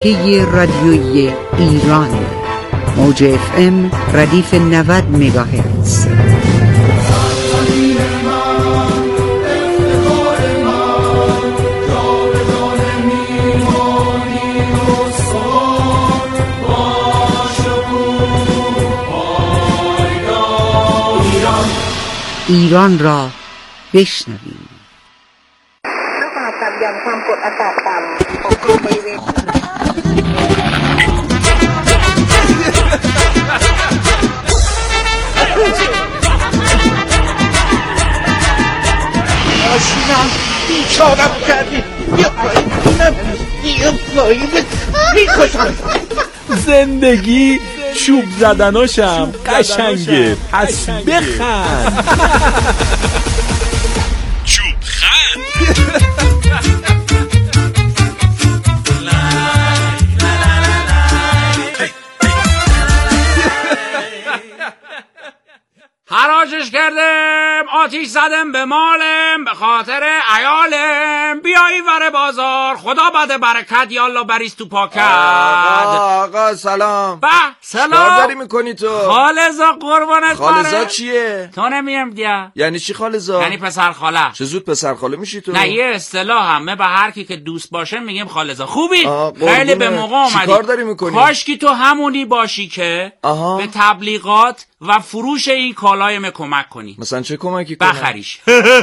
شبکه رادیویی ایران، موج FM ردیف 90 مگاهرتز. ایران را بشنویم. آشینم بیچارم کردی. بیا پایین میکشم. زندگی چوب زدناشم قشنگه، پس بخند. چوب خند. حراجش کردم، آتیش زدم به مالم، به خاطر عیالم. بیایی ور بازار، خدا بده برکت، یالا بریز تو پاکت. آقا سلام. به سلام. چیکار داری میکنی تو؟ خالزا قربانت بره. خالزا چیه؟ تو نمیم دیگه. یعنی چی خالزا؟ یعنی پسر خاله. چه زود پسر خاله میشی تو؟ نه، یه اصطلاح همه به هر کی که دوست باشه میگیم خالزا. خوبی؟ خیلی به موقع اومدی. چیکار داری میکنی؟ کاش کی تو همونی باشی که به تبلیغات و فروش این کالای کمک کنی. مثلا چه کمکی کنی؟ بخریش.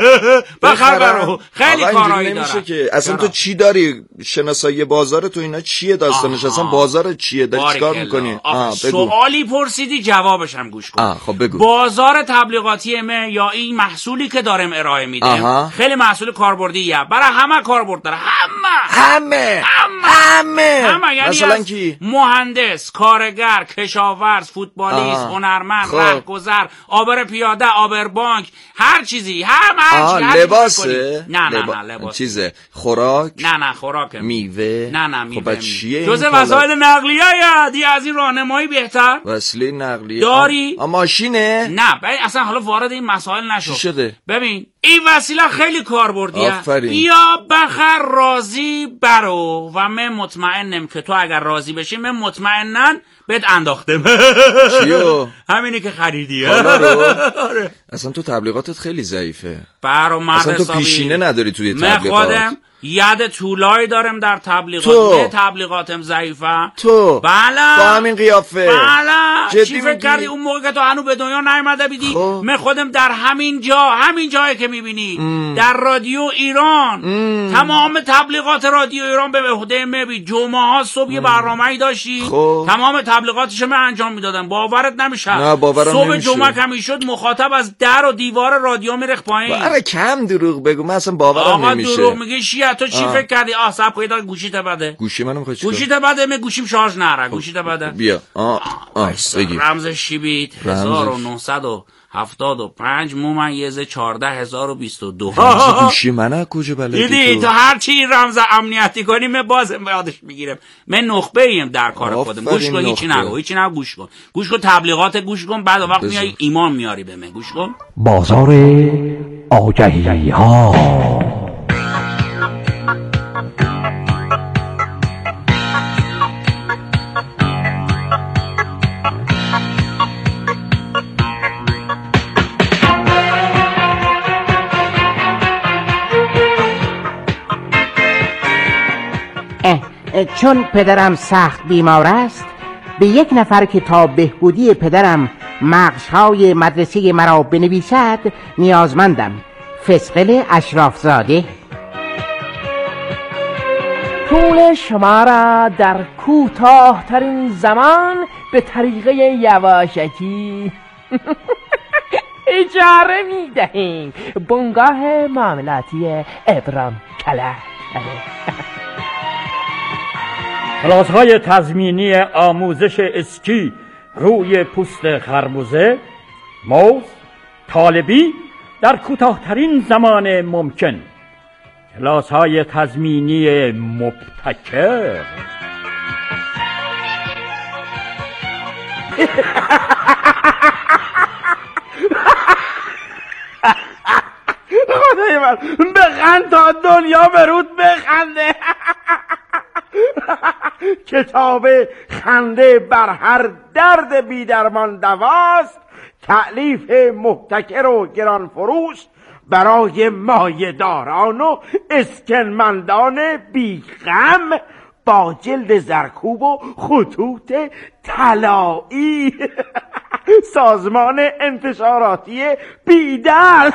بخرو. خیلی کارایی داره که اصلا تو چی داری؟ شناسایی بازار تو اینا چیه داستانش؟ اصلا بازار چیه؟ داری چیکار میکنی؟ سوالی پرسیدی جوابش هم گوش کن. خب بگو. بازار تبلیغاتی ما یا این محصولی که داریم ارائه میدیم خیلی محصول کاربردیه، برای همه کاربرد داره. همه یعنی مثلا کی؟ مهندس، کارگر، کشاورز، فوتبالیست، هنرمند، رهگذر، آبر پیاده، آبر بانک، هر چیزی، هر چیزی. لباسه؟ نه لباس. چیزه؟ خوراک؟ نه خوراک. میوه؟ نه میوه. خب چیه؟ جزء وسایل نقلیه دیگه. از این راهنمایی بهتر؟ وسیله نقلیه داری؟ ماشینه؟ نه اصلا حالا وارد این مسائل نشو. چی شده؟ ببین این وسیله خیلی کاربردیه. آفرین. بیا بخر، راضی برو و من مطمئنم که تو اگر راضی بشی من مطمئنن بهت انداختم. چیو؟ همینی که خریدی. آره. اصلا تو تبلیغاتت خیلی ضعیفه. برو مرد اصلا تو پیشینه نداری توی تبلیغات. من خودم ید طولایی دارم در تبلیغات. تبلیغاتم ضعیفه. تو بله با همین قیافه. بله چی فکر کردی اون موقع که تو هنو به دنیا نیامده بیدی؟ من خودم در همین جایی که میبینی در رادیو ایران تمام تبلیغات رادیو ایران به عهده من بود. جمعه ها صبح یه برنامه‌ای داشتی، تمام تبلیغاتش من انجام میدادم. باورت نمیشه. نه باورم صبح نمیشه. جمعه که میشد مخاطب از در و دیوار رادیو میرخت پایین. آره کم دروغ بگو، من اصلا باورم نمیشه. آقا دروغ میگی چیه؟ تو چی فکر کردی؟ صاحب پیدا گوشیت بده. گوشی منو میخوای چیکار؟ گوشیت بده. من گوشیم شارژ نره. گوشیت بده. بیا بگی. رمزش چی بود؟ 1975 مومن یزه 14022. گوشی منه کجا بلدی؟ دیدی تو هر چی رمز امنیتی کنی من بازم یادش میگیرم. من نخبه ایم در کار خودم. گوش کن، هیچی نگو گوش کن تبلیغات گوش کن. بعد وقت میای ایمان میاری به من. گوش کن. بازار آگهی ها. چون پدرم سخت بیمار است، به یک نفر که تا بهبودی پدرم مغزهای مدرسه مرا بنویسد نیازمندم. فسقل اشرافزاده. پول شما را در کوتاه‌ترین زمان به طریق یواشکی اجاره می‌دهیم. بنگاه معاملاتی ابرام کلاه. کلاس‌های تضمینی آموزش اسکی روی پوست خربوزه، موز، طالبی در کوتاه‌ترین زمان ممکن. کلاس‌های تضمینی مبتکر. خدای من بخند تا دنیا برود بخنده. کتاب خنده بر هر درد بیدرمان دواست، تألیف محتکر و گران فروش برای مایه‌داران و اسکنمندان بیغم، با جلد زرکوب و خطوط طلایی. سازمان انتشاراتی بیدل.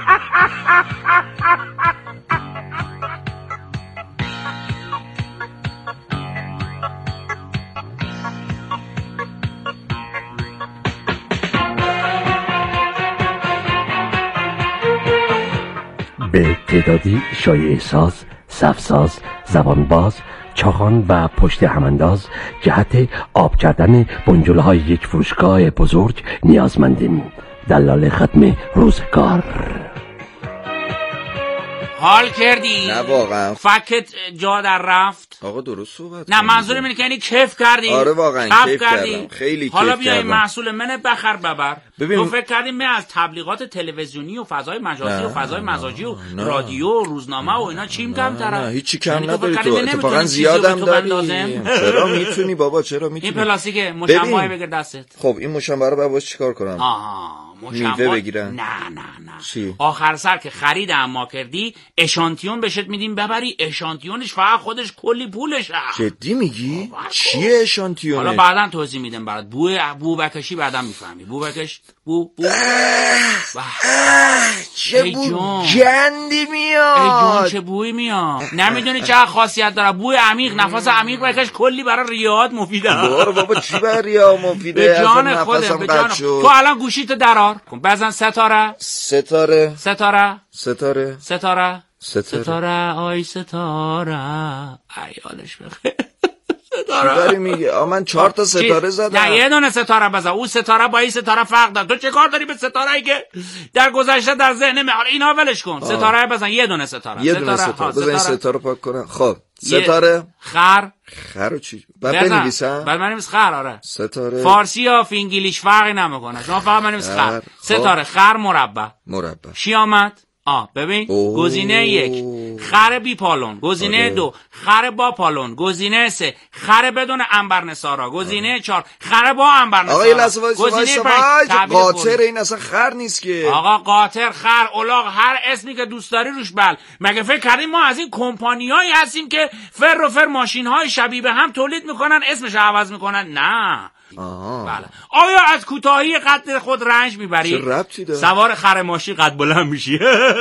به تعدادی شایعه ساز، صفساز، زبانباز، چاخان و پشت همانداز جهت آب کردن بنجله‌های یک فروشگاه بزرگ نیازمندیم. دلال ختم روزگار. حال کردی؟ نه واقعا. فکت جا در رفت؟ آقا درست صحبت. نه منظورم اینه که یعنی کیف کردی؟ آره واقعا کیف کردم، خیلی کیف کردم. حالا بیا این محصول منه بخر ببر. ببین تو فکر کردیم من از تبلیغات تلویزیونی و فضای مجازی و فضای مزاجی و رادیو و روزنامه و اینا چیم کم تره؟ نه هیچی کم نداری تو، اتفاقا زیادم داری. چرا میتونی بابا، چرا میتونی؟ این پلاستیک مشمع بگیر دستت. خب این مشمع رو باید چیکار کنم؟ میوه بگیرن؟ نه چی؟ آخر سر که خرید اما کردی اشانتیون بهت میدیم ببری، اشانتیونش فقط خودش کلی پولشه. جدی میگی؟ چیه اشانتیونش؟ حالا بعداً توضیح میدم برات. بو بکشی بعداً میفهمی. بو بکش. بو چه بو گندی میاد. ای جون چه بوی میاد. نمیدونی چه خاصیت داره. بوی عمیق، نفس عمیق بکش، کلی برای ریات مفیده. برو بابا چی برای ریا مفیده؟ به جان خودم، به جان. تو الان گوشیت درار کن، بزن ستاره. آی ستاره ایالش بخیر. ستاره میگه من 4 تا ستاره زدم. نه یه دونه ستاره بزن. اون ستاره با این ستاره فرق داره. تو چه کار داری به ستاره‌ای که در گذشته در ذهن حالا اینا ولش کن. ستاره بزن، یه دونه ستاره. بزن این ستاره پاک کنم. خب ستاره خر چی؟ بعد بنویسم. بعد من نمیس خر. آره ستاره فارسی یا انگلیش فرقی نمیکنه. شما فقط من نمیس خر. ستاره خر مربع. چی آمد؟ ببین گزینه 1 خر بی پالون، گزینه 2 خر با پالون، گزینه 3 خر بدون انبرنسارا، گزینه 4 خر با انبرنسارا. آقا یه لحظه گزینه 5 قاطر. این اصلا خر نیست که آقا. قاطر، خر، الاغ، هر اسمی که دوست داری روش بل. مگه فکر کردیم ما از این کمپانیایی هستیم که فر ماشین‌های شبیه به هم تولید میکنن اسمش عوض میکنن؟ نه. بله. آیا از کوتاهی قد خود رنج میبری؟ چه ربطی داره؟ سوار خر ماشی قد بلند میشی.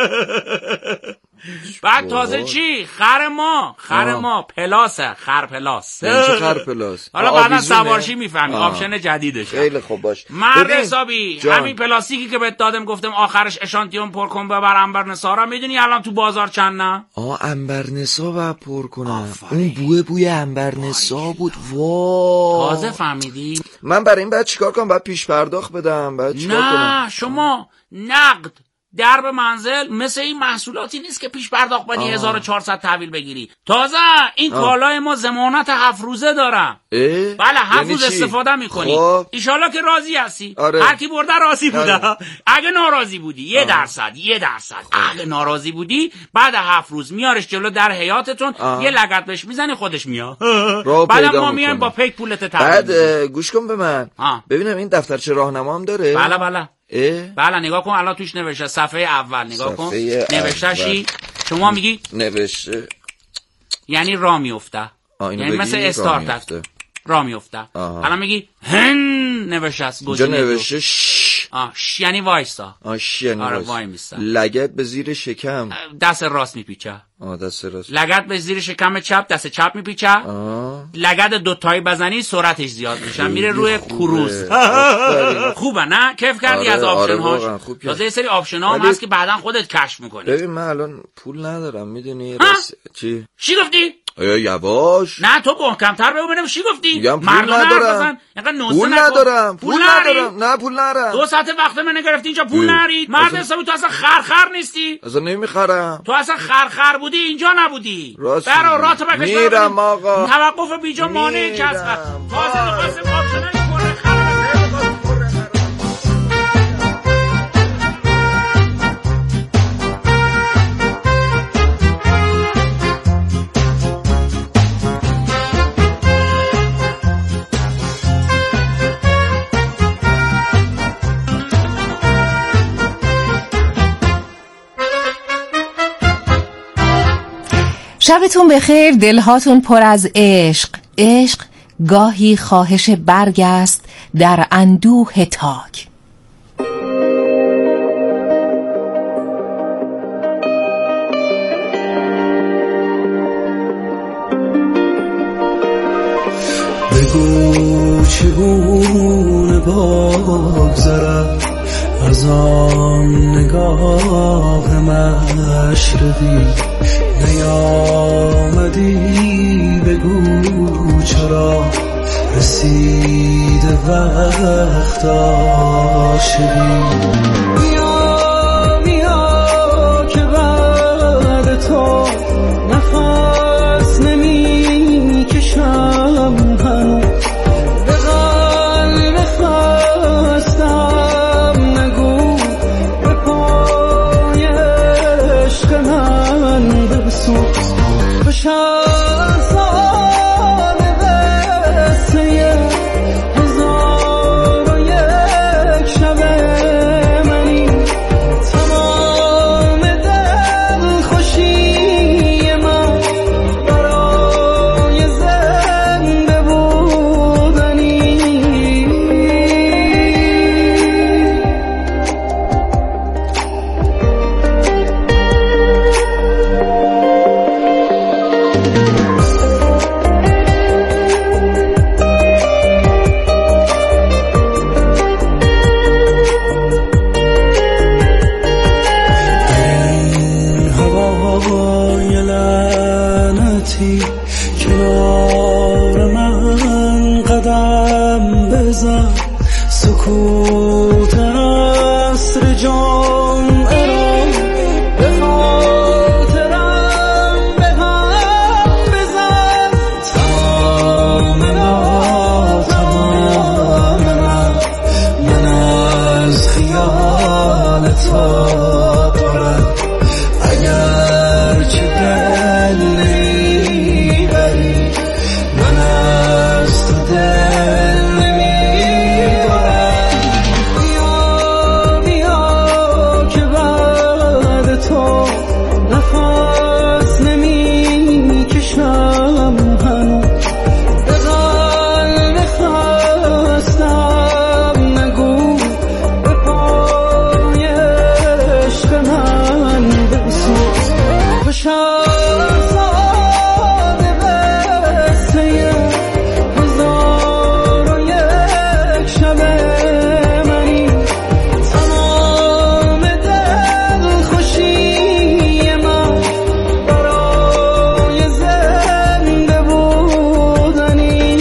بعد تازه چی؟ خر ما پلاسه. خر پلاس. یعنی چه خر پلاس؟ حالا بعدا سوارشی میفهمی. آپشن جدیدشه. خیلی خوب باش. مرد حسابی همین پلاستیکی که بهت دادم گفتم آخرش اشانتیون پر کن ببر انبرنسارا، میدونی الان تو بازار چند نه؟ انبرنسا با پر کنم. اون بوی انبرنسا بود. تازه فهمیدی؟ من برای این بعد چیکار کنم؟ بعد پیش پرداخت بدم؟ بعد چیکار کنم؟ نه شما نقد درب منزل مثل این محصولاتی نیست که پیش پرداخت بدی 1400 تحویل بگیری. تازه این کالای ما ضمانت 7 روزه داره. بله 7 روز استفاده میکنی. ایشالله که راضی هستی. هر کی برده راضی بوده. اگه ناراضی بودی 1%. اگه ناراضی بودی بعد 7 روز میارش جلو در حیاتتون، یه لگد بهش میزنی خودش میاد. بعد ما میایم با پیک پولت تحویل. بعد گوش کن به من. ببینم این دفترچه راهنما هم داره؟ بله نگاه کن الان توش نوشته صفحه اول. نگاه کن نوشته شی. شما میگی نوشته یعنی راه میفته، یعنی مثل استارت راه میفته. الان میگی نوشته است گزینه نوشته یعنی وایسا. یعنی وای میسته. لگد به زیر شکم دست راست میپیچه. دست راست. لگد به زیر شکم چپ دست چپ میپیچه. لگد دوتایی بزنی سرعتش زیاد میشه، میره روی کروز. خوبه نه؟ کیف کردی از آپشن هاش؟ تازه یه سری آپشن ها هم هست که بعدا خودت کشف میکنی. ببین من الان پول ندارم میدونی. چی گفتی؟ یواش. نه تو محکم‌تر بگو ببینم چی گفتی؟ پول ندارم. پول ندارم. نه پول ندارم. 2 ساعت وقت من گرفتی اینجا پول نرید. مرد حسابی تو اصلا خر نیستی. اصلا نمیخرم. تو اصلا خر بودی اینجا نبودی. برا رات بکش. میرم آقا. توقف بیجا مانع کسب. تازه می‌خواستم آپشنال کنه خر. شبتون بخیر، دلهاتون پر از عشق. عشق گاهی خواهش برگ است در اندوه تاک. بگو چگونه بگذرم از آن نگاه مشرقی، نیامدی بگو چرا رسید وقت عاشقی. بیا که بعد تو نفس نمی کشم هنو، به قلب خستم نگو به پای عشق من بسوز. بشر سال قصه هزار و یک شب منی، تمام دل خوشی من برای زنده بودنی. هوای لعنتی کنار من قدم بزن، سکوت عصر جمعه را به خاطرم به هم بزن. تمام من از خیال تو دارم، اگر چه دل نمیبری من از تو دل نمیبرم. بیا که بعد تو نفس نمی کشم هنو، به قلب خستم نگو به پای عشق من بسوز. بشر سال قصه هزار و یک شب منی، تمام دل خوشی من برای زنده بودنی.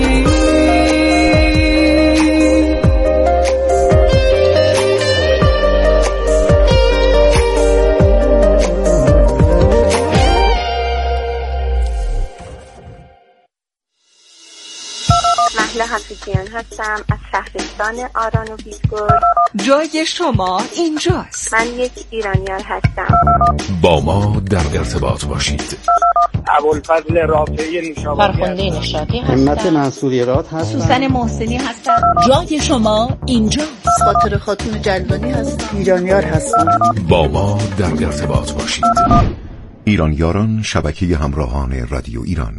مهلا حفیظیان هستم از شهرستان آران و بیدگل. جای شما اینجاست. من یک ایرانیار هستم. با ما در ارتباط باشید. ابوالفضل رافعی نیشابادی، فرخنده نشاطی همت هستم. منصوری راد هستم. سوسن محسنی هستم. جای شما اینجاست. خاطر خاتون جلوانی هستم. ایرانیار هستم. با ما در ارتباط باشید. ایرانیاران، شبکه همراهان رادیو ایران.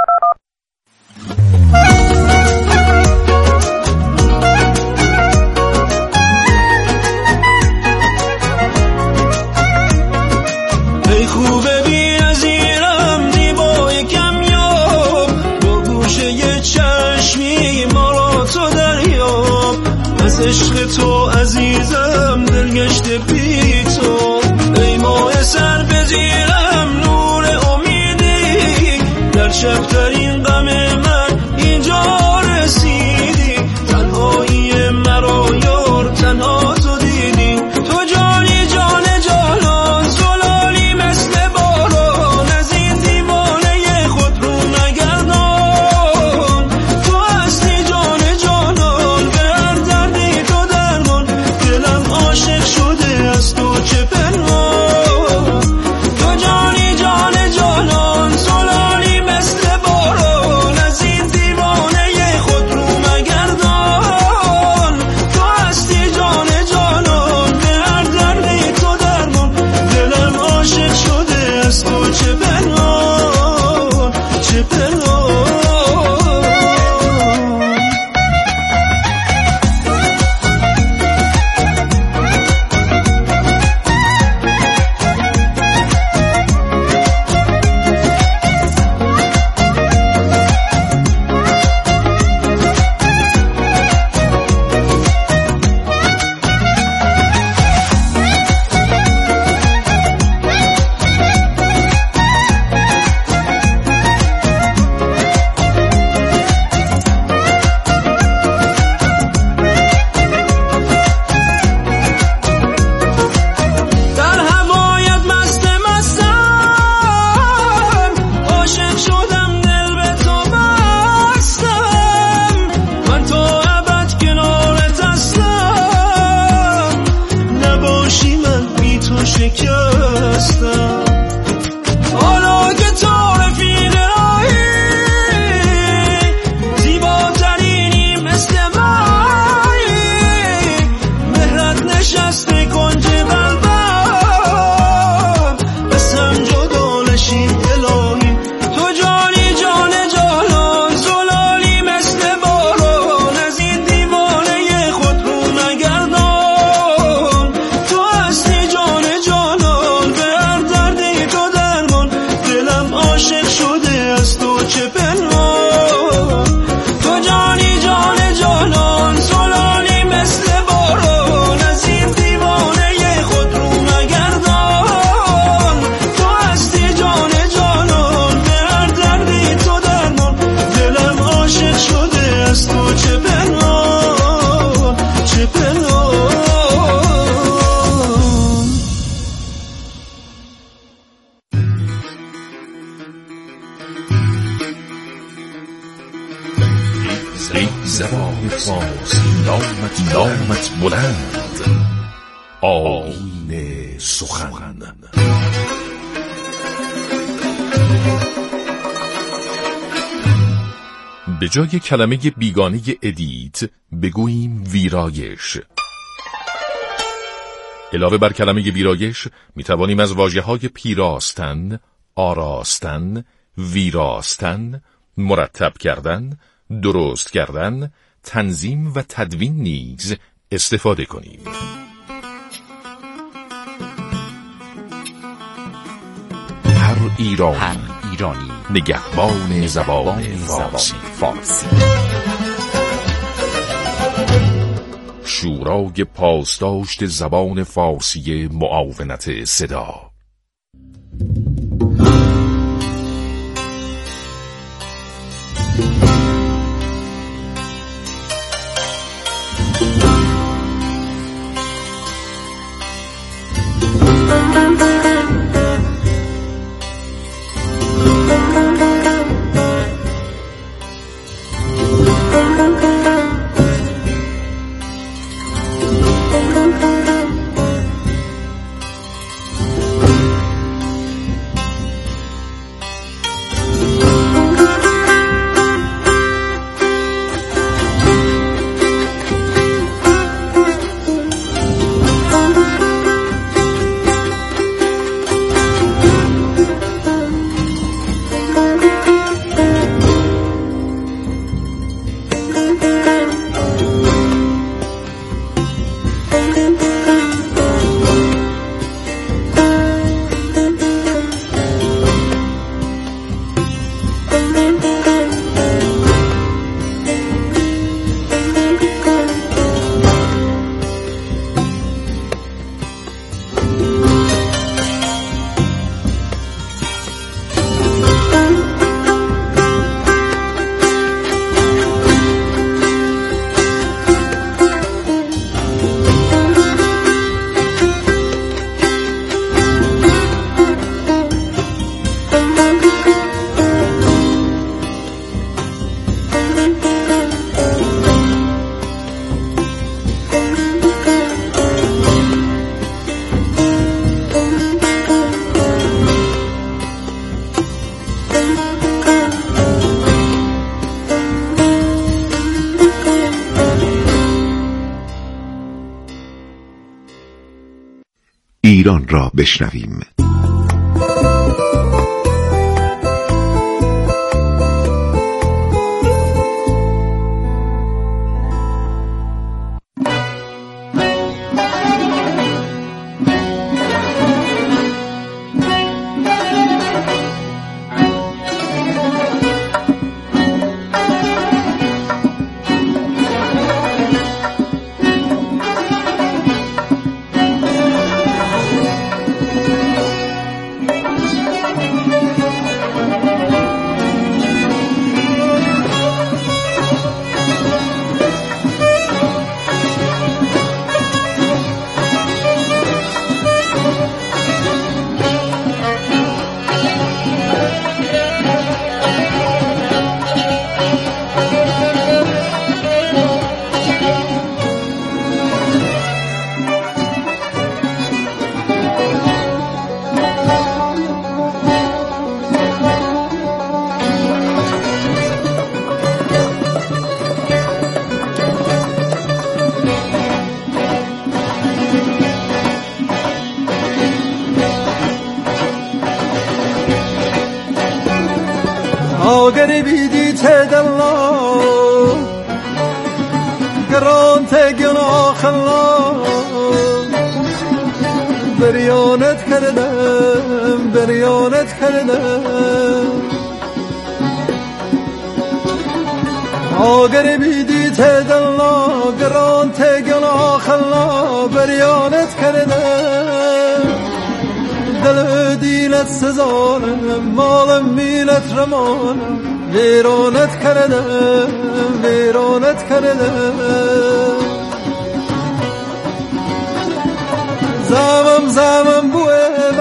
ای خوبه بی نظیرم، دیبای کمیاب، با گوشه چشمی ما را تو دریاب. از عشق تو عزیزم دلگشته بی تو، ای ماه سر بزیرم نور امیدی، در شبترین غم من اینجا رسیدی. تنهایی مرا یار تنها تو دیدی، تو جانی جان جانان، زلالی مثل باران، از این دیوانه خود رو نگردان. تو هستی جان جانان، به هر دردی تو درمان ای زبان فارسی نامت بلند، آیین سخن. به جای کلمه بیگانه ادیت بگوییم ویرایش. علاوه بر کلمه ویرایش می توانیم از واژه‌های پیراستن، آراستن، ویراستن، مرتب کردن، درست کردن، تنظیم و تدوین نیز استفاده کنیم. هر ایرانی نگهبان زبان فارسی. شورای پاسداشت زبان فارسی معاونت صدا. ایران را بشنویم. آگر بیدی تدلا گران تگنا خلا بریانت کردم آگر بیدی تدلا گران تگنا خلا بریانت کردم دل دیلت سزانم مال میلت رمانم ویرانت کردم زمم بوه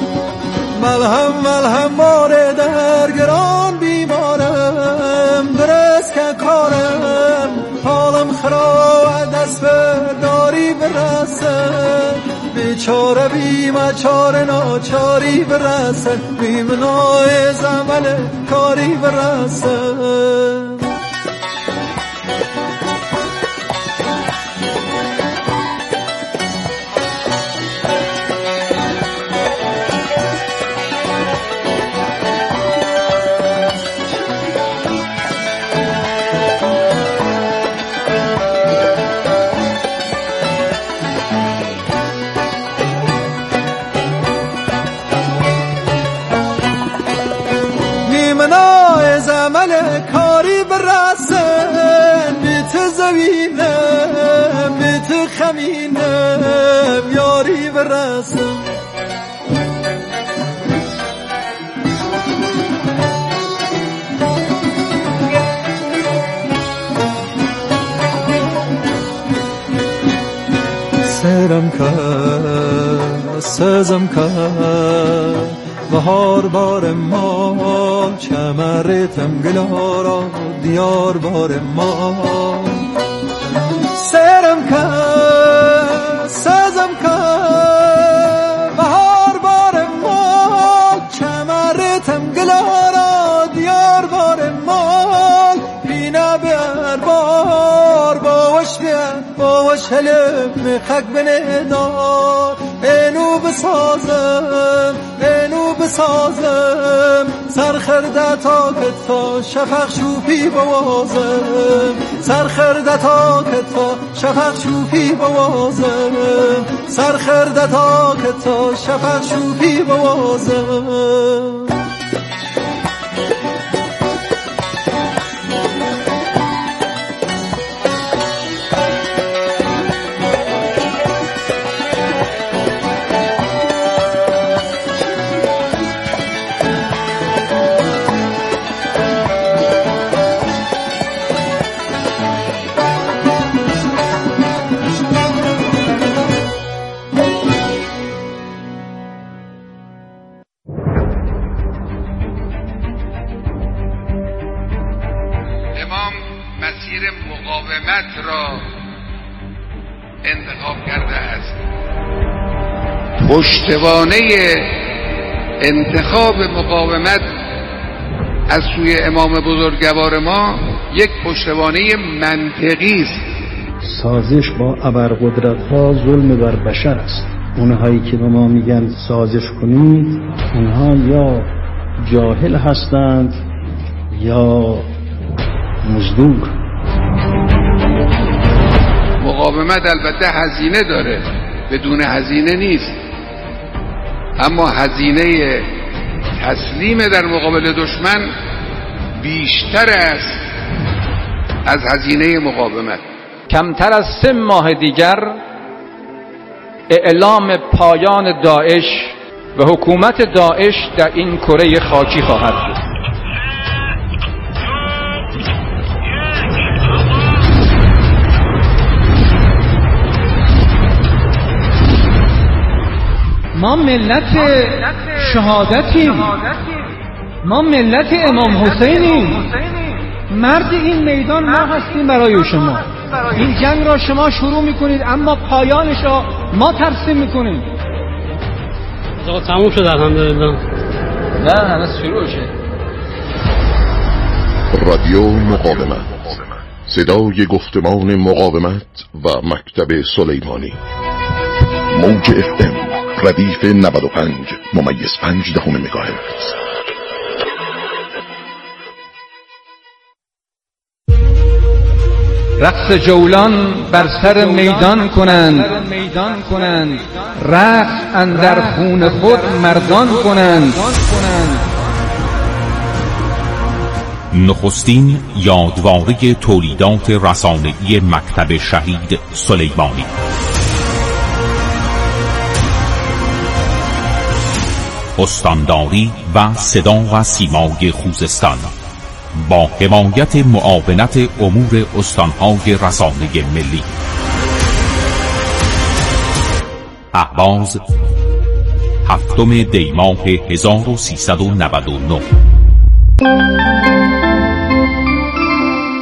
من ملهم ماره در گران بیمارم در بیچاره بیمچاره ناچاری برسن بیمنای زمل کاری برسن کاری برسن بیت زمینم بیت خمینم یاری برسن سرم که سزم که بهار بار ما چمرتم گلارا دیار بار ما سرم که سزم که بهار بار ما چمرتم گلارا دیار بار ما پینا بیار بار باوش بیار باوش هلم میخک بندار اینو بسازم اینو بسازم سرخرده تا کتفا شفق شوفی بوازم سرخرده تا کتفا شفق شوفی بوازم سرخرده تا کتفا شفق شوفی بوازم پشتوانه انتخاب مقاومت از سوی امام بزرگوار ما یک پشتوانه منطقی است. سازش با ابرقدرت‌ها ظلم بر بشر است. اونهایی که به ما میگن سازش کنید اونها یا جاهل هستند یا مزدور. مقاومت البته هزینه داره، بدون هزینه نیست، اما هزینه تسلیم در مقابل دشمن بیشتر است از هزینه مقاومت. کمتر از 3 ماه دیگر اعلام پایان داعش و حکومت داعش در این کره خاکی خواهد بود. ما ملت شهادتیم، ما ملت امام حسینیم، مرد این میدان ما هستیم برای شما. این جنگ را شما شروع میکنید اما پایانش را ما ترسیم میکنیم. آقا تموم شد الحمدلله. نه هنوز شروع شد. رادیو مقاومت، صدای گفتمان مقاومت و مکتب سلیمانی. موج FM ردیف 95.5 مگاهرتز. رقص جولان بر سر میدان کنند، رقص اندر خون خود مردان کنند. نخستین یادواره تولیدات رسانه‌ای مکتب شهید سلیمانی. استانداری و صدا و سیمای خوزستان با حمایت معاونت امور استانهای رسانه ملی. اهواز 7 دی ماه 1399.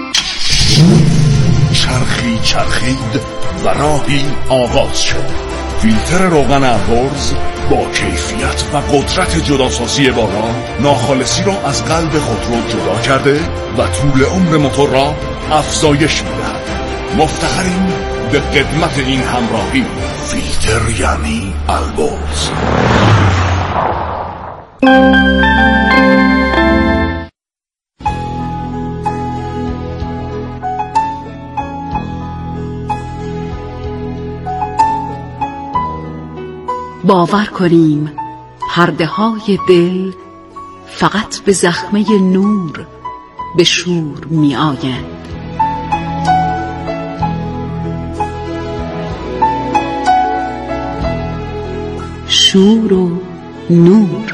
چرخی چرخید و راهی آغاز شد. فیلتر روغن البرز با کیفیت و قدرت جداسازی بالا ناخالصی را از قلب خودرو جدا کرده و طول عمر موتور را افزایش می‌دهد. مفتخریم به خدمت این همراهی. فیلتر یعنی البرز. باور کنیم پرده های دل فقط به زخمه نور به شور می آیند. شور و نور.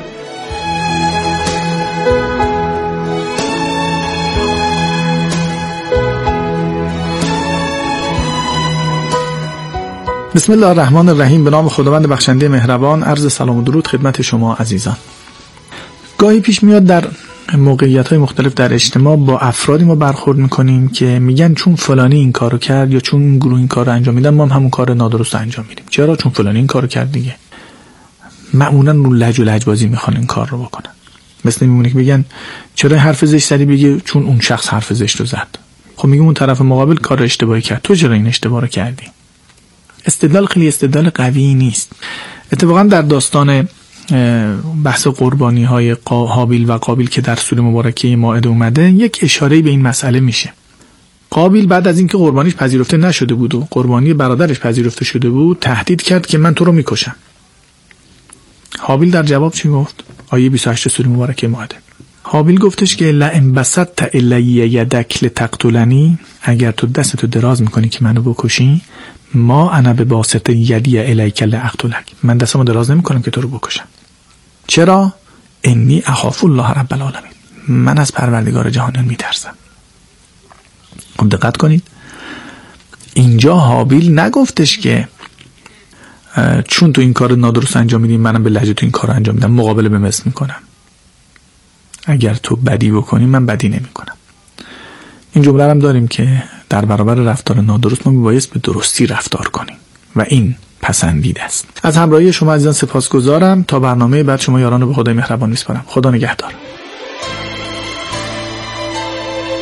بسم الله الرحمن الرحیم. به نام خداوند بخشنده مهربان. عرض سلام و درود خدمت شما عزیزان. گاهی پیش میاد در موقعیت‌های مختلف در اجتماع با افرادی ما برخورد میکنیم که میگن چون فلانی این کارو کرد یا چون این گروه این کارو انجام میدن ما هم همون کار نادرست انجام میدیم. چرا؟ چون فلانی این کارو کرد دیگه. معمولا رو لج و لجبازی میخوان این کار رو بکنن. مثل میمونه که بگن چرا حرف زشت زدی، بگه چون اون شخص حرف زشت رو زد. خب میگم اون طرف مقابل کار اشتباهی کرد، تو چرا این اشتباه رو کردی؟ استدلال خیلی استدلال قوی نیست. اتفاقا در داستان بحث قربانی های هابیل و قابیل که در سوره مبارکه مائده اومده یک اشاره به این مسئله میشه. قابیل بعد از اینکه قربانیش پذیرفته نشده بود و قربانی برادرش پذیرفته شده بود تهدید کرد که من تو رو میکشم. هابیل در جواب چی گفت؟ آیه 28 سوره مبارکه مائده. هابیل گفتش که لئن بسطت الی یدک لتقتلنی، اگر تو دستتو دراز میکنی که منو بکشی، ما انا بباسط یدی الیک لاقتلک، من دستمو دراز نمیکنم که تو رو بکشم. چرا؟ انی اخاف الله رب العالمین، من از پروردگار جهانیان میترسم. خب دقت کنید، اینجا هابیل نگفتش که چون تو این کار نادرست انجام میدی منم به لهجه تو این کار انجام میدم، مقابله به مثل میکنم. اگر تو بدی بکنی من بدی نمیکنم. این جمله هم داریم که در برابر رفتار نادرست ما میبایست به درستی رفتار کنیم و این پسندیده است. از همراهی شما عزیزان سپاسگزارم. تا برنامه بعد شما یاران رو به خدای مهربان میسپارم. خدا نگهدار.